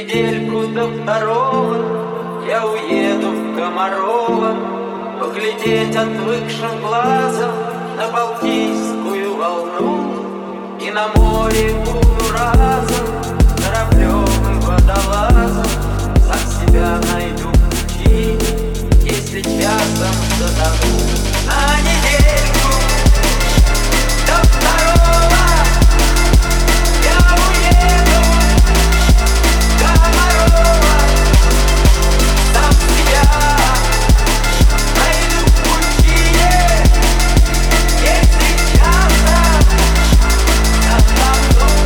недельку до второго я уеду в Комарово поглядеть отвыкшим глазом на Балтийскую волну. И на море буду разом кораблем и водолазом, сам себя найду пути, если часом затону. На недельку до второго я уеду в Комарово, сам себя найду пути, если часом затону.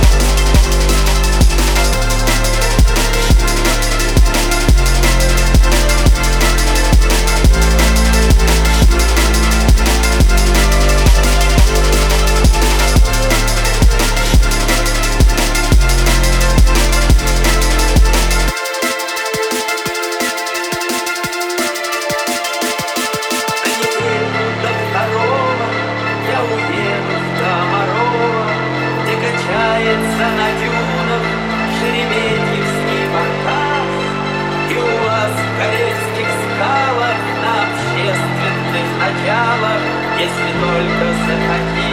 На дюнах Шереметьевский баркас, и у вас в Карельских скалах на общественных началах, если только захотите.